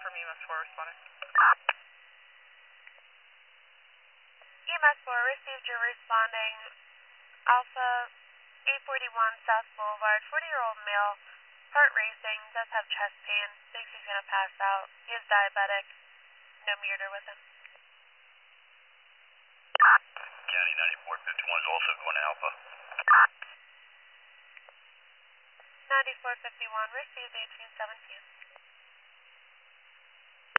from EMS 4 responding. EMS 4 received your responding Alpha 841 South Boulevard, 40-year-old male, heart racing, does have chest pain, thinks he's going to pass out. He is diabetic, no meter with him. County 9451 is also going to Alpha. 9451 received 1817.